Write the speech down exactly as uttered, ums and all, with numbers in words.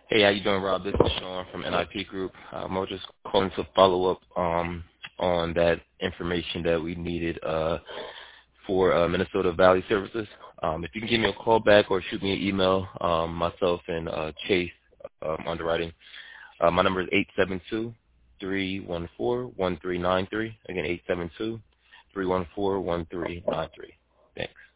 Hey, how you doing, Rob? This is Sean from N I P Group. Um, I was just calling to follow up um, on that information that we needed uh, for uh, Minnesota Valley Services. Um, if you can give me a call back or shoot me an email, um, myself and uh, Chase um, Underwriting. Uh, my number is eight seven two, three one four, one three nine three. Again, eight seven two, three one four, one three nine three. Thanks.